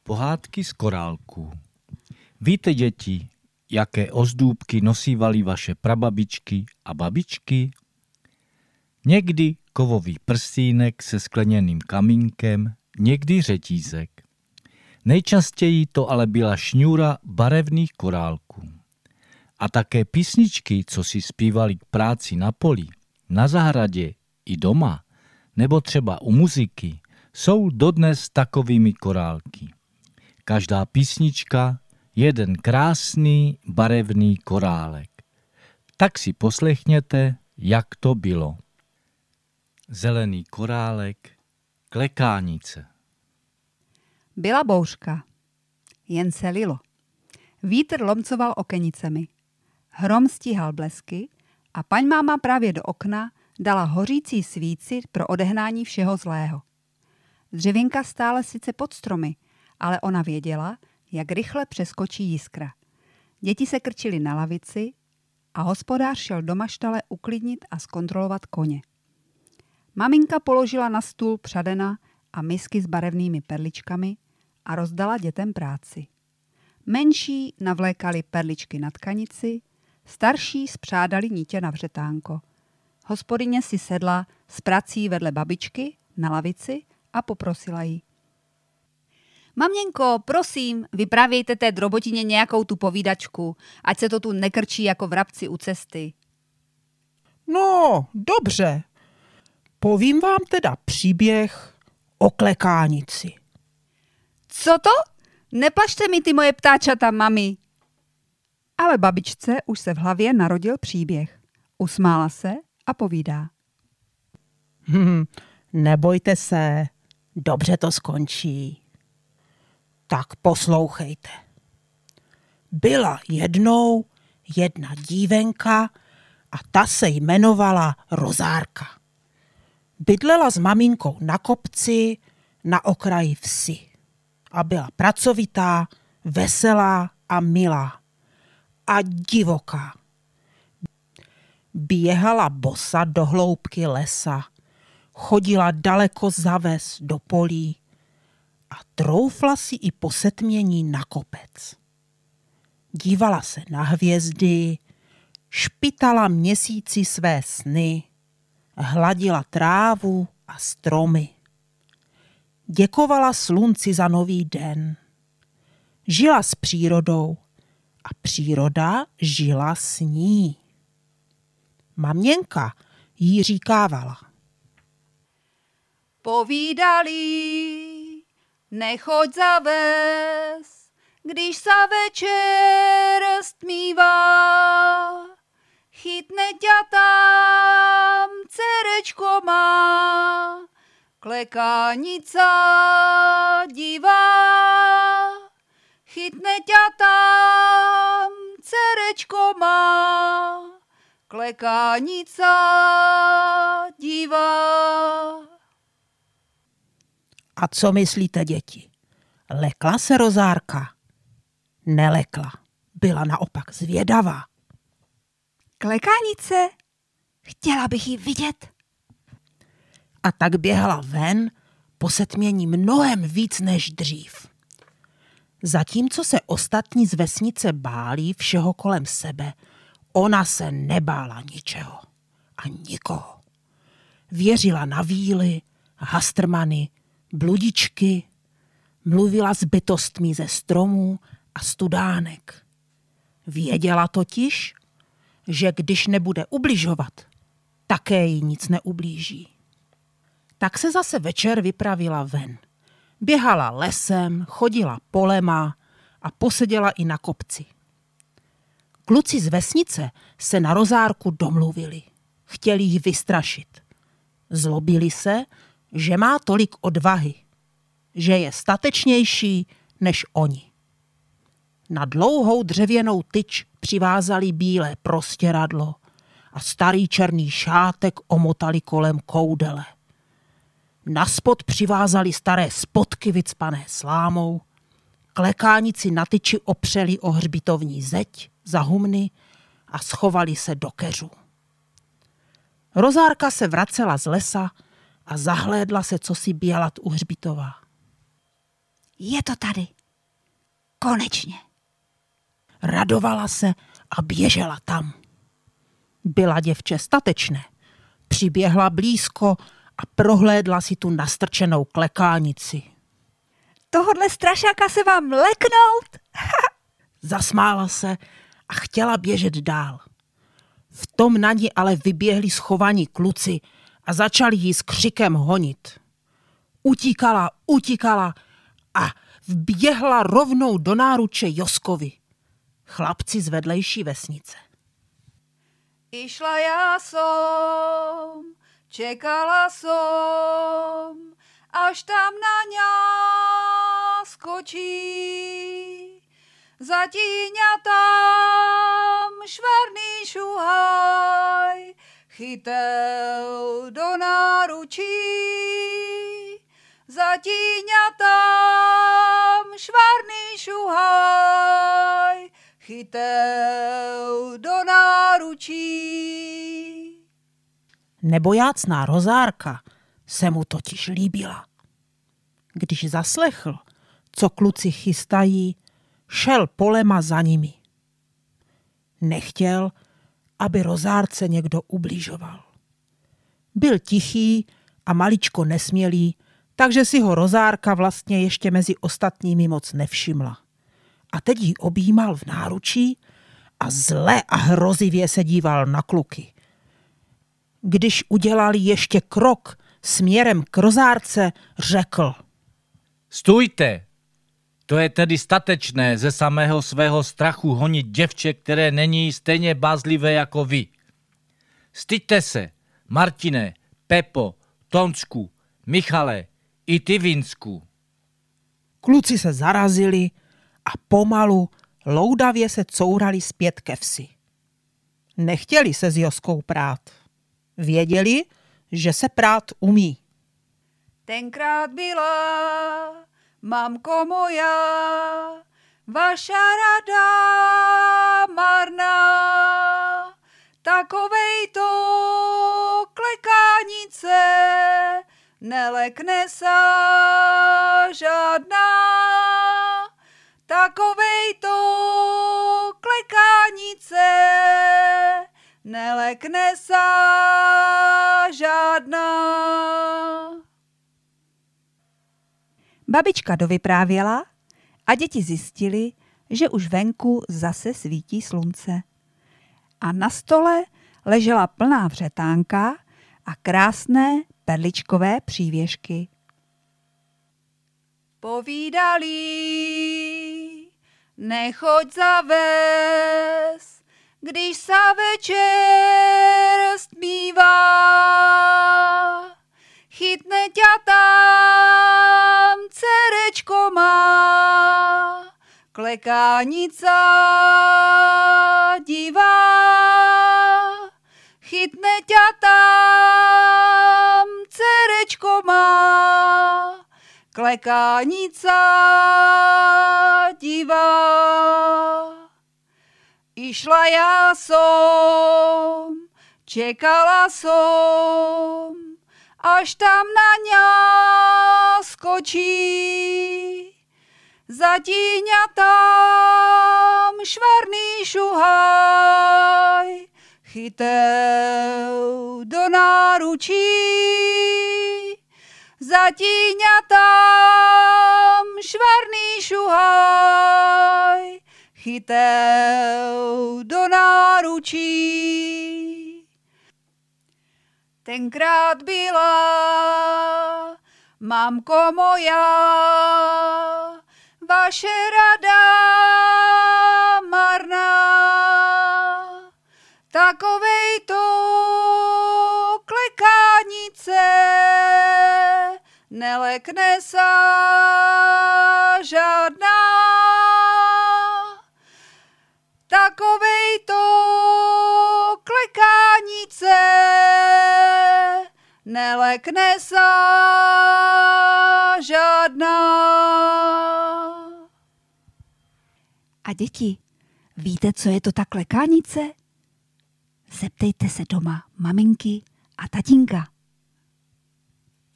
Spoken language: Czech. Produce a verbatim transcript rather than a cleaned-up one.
Pohádky z korálků. Víte, děti, jaké ozdůbky nosívaly vaše prababičky a babičky? Někdy kovový prstínek se skleněným kamínkem, někdy řetízek. Nejčastěji to ale byla šňůra barevných korálků. A také písničky, co si zpívali k práci na poli, na zahradě i doma, nebo třeba u muziky, jsou dodnes takovými korálky. Každá písnička jeden krásný barevný korálek. Tak si poslechněte, jak to bylo. Zelený korálek, klekánice. Byla bouřka, jen se lilo. Vítr lomcoval okenicemi. Hrom stíhal blesky a paň máma právě do okna dala hořící svíci pro odehnání všeho zlého. Dřevěnka stále sice pod stromy, ale ona věděla, jak rychle přeskočí jiskra. Děti se krčily na lavici a hospodář šel do maštale uklidnit a zkontrolovat koně. Maminka položila na stůl přadena a misky s barevnými perličkami a rozdala dětem práci. Menší navlékali perličky na tkanici, starší spřádali nítě na vřetánko. Hospodyně si sedla s prací vedle babičky na lavici a poprosila jí. Maměnko, prosím, vyprávějte té drobotině nějakou tu povídačku, ať se to tu nekrčí jako vrabci u cesty. No, dobře. Povím vám teda příběh o klekánici. Co to? Neplašte mi ty moje ptáčata, mami. Ale babičce už se v hlavě narodil příběh. Usmála se a povídá. Hm, nebojte se, dobře to skončí. Tak poslouchejte. Byla jednou jedna dívenka a ta se jmenovala Rozárka. Bydlela s maminkou na kopci na okraji vsi a byla pracovitá, veselá a milá a divoká. Běhala bosa do hloubky lesa, chodila daleko za ves do polí a troufla si i po setmění na kopec. Dívala se na hvězdy, špitala měsíci své sny, hladila trávu a stromy. Děkovala slunci za nový den. Žila s přírodou a příroda žila s ní. Maměnka jí říkávala. Povídali, nechoď za ves, když sa večer stmívá. Chytne ťa tam cerečko má, klekánica divá. Chytne ťa tam cerečko má, klekánica divá. A co myslíte, děti? Lekla se Rozárka? Nelekla. Byla naopak zvědavá. Klekánice? Chtěla bych ji vidět. A tak běhala ven po setmění mnohem víc než dřív. Zatímco se ostatní z vesnice bálí všeho kolem sebe, ona se nebála ničeho a nikoho. Věřila na víly, hastrmany, bludičky, mluvila s bytostmi ze stromů a studánek. Věděla totiž, že když nebude ubližovat, také jí nic neublíží. Tak se zase večer vypravila ven. Běhala lesem, chodila polema a poseděla i na kopci. Kluci z vesnice se na Rozárku domluvili. Chtěli ji vystrašit. Zlobili se, že má tolik odvahy, že je statečnější než oni. Na dlouhou dřevěnou tyč přivázali bílé prostěradlo a starý černý šátek omotali kolem koudele. Naspod přivázali staré spodky vycpané slámou, klekánici na tyči opřeli o hřbitovní zeď za humny a schovali se do keřů. Rozárka se vracela z lesa a zahlédla se cosi bělat u hřbitova. Je to tady, konečně. Radovala se a běžela tam. Byla děvče statečné. Přiběhla blízko a prohlédla si tu nastrčenou klekálnici. Tohodle strašáka se vám leknout? Zasmála se a chtěla běžet dál. V tom na ní ale vyběhli schovaní kluci a začali jí s křikem honit. Utíkala, utíkala a vběhla rovnou do náruče Joskovi, chlapci z vedlejší vesnice. Išla já som, čekala som, až tam na ňa skočí. Zatíňa tam švarný šuhaj, chytel do náručí. Zatíňa tam švarný šuhaj, chytel do náručí. Nebojácná Rozárka se mu totiž líbila. Když zaslechl, co kluci chystají, šel polema za nimi. Nechtěl, aby Rozárce někdo ubližoval. Byl tichý a maličko nesmělý, takže si ho Rozárka vlastně ještě mezi ostatními moc nevšimla. A teď ji objímal v náručí a zle a hrozivě se díval na kluky. Když udělali ještě krok směrem k Rozárce, řekl: Stůjte! To je tedy statečné ze samého svého strachu honit děvče, které není stejně bázlivé jako vy. Styďte se, Martine, Pepo, Tonsku, Michale i ty, Vinsku. Kluci se zarazili a pomalu loudavě se courali zpět ke vsi. Nechtěli se s Joskou prát. Věděli, že se prát umí. Tenkrát byla, mamko moja, vaša rada marná, takovejto klekánice nelekne sa žádná. Takovejto klekánice nelekne sa žádná. Babička dovyprávěla a děti zjistili, že už venku zase svítí slunce. A na stole ležela plná vřetánka a krásné perličkové přívěšky. Povídali, nechoď za ves, když sa večer stmívá. Chytne ťa tam cerečko má, klekánica divá. Chytne ťa tam cerečko má, klekánica divá. Išla já som, čekala som, až tam na ňa skočí. Zatíňa tam švarný šuhaj, chytel do náručí. Zatíňa tam švarný šuhaj, chytel do náručí. Tenkrát byla, mamko moja, vaše rada marná, takovejto klekánice nelekne sa žádná. Takovejto klekánice nelekne sa žádná. A děti, víte, co je to ta klekánice? Zeptejte se doma maminky a tatínka.